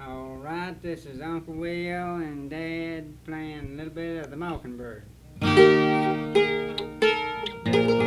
All right, this is Uncle Will and Dad playing a little bit of the Mockingbird.